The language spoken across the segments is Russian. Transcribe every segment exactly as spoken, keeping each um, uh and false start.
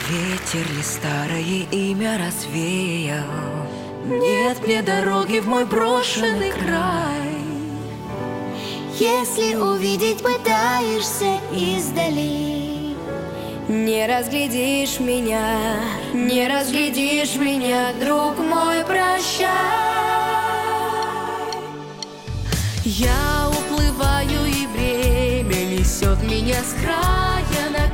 Ветер ли старое имя развеял? Нет мне дороги в мой брошенный край. Если увидеть пытаешься издали, не разглядишь меня, не разглядишь меня, друг мой, прощай. Я уплываю, и время несет меня с края на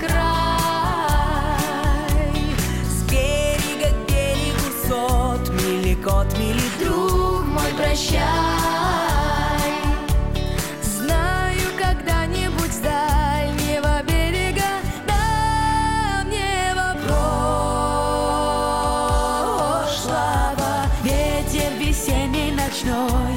край. С берега к берегу сот мили, кот мили, друг мой, прощай. Знаю, когда-нибудь с дальнего берега давнего прошлого ветер весенний ночной